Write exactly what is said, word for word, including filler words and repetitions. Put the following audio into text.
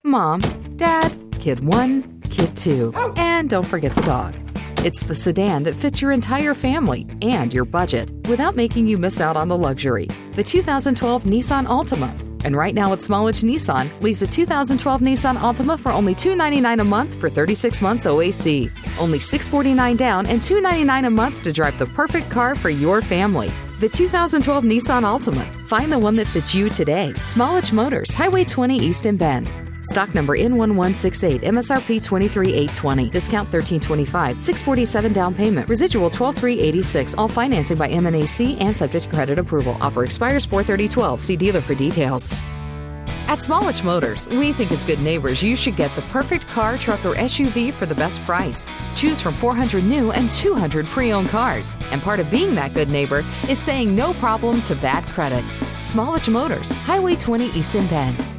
Mom, Dad, Kid one, Kid two, and don't forget the dog. It's the sedan that fits your entire family and your budget without making you miss out on the luxury. The two thousand twelve Nissan Altima. And right now at Smallage Nissan, lease a two thousand twelve Nissan Altima for only two hundred ninety-nine dollars a month for thirty-six months O A C. Only six hundred forty-nine dollars down and two hundred ninety-nine dollars a month to drive the perfect car for your family. The two thousand twelve Nissan Altima. Find the one that fits you today. Smallage Motors, Highway twenty East in Bend. Stock number N one one six eight, M S R P twenty-three thousand eight hundred twenty dollars, discount thirteen twenty-five, six forty-seven down payment, residual twelve thousand three hundred eighty-six, all financing by M N A C and subject to credit approval. Offer expires four thirty twelve. See dealer for details. At Smallage Motors, we think as good neighbors you should get the perfect car, truck, or S U V for the best price. Choose from four hundred new and two hundred pre-owned cars. And part of being that good neighbor is saying no problem to bad credit. Smallage Motors, Highway twenty East in Bend.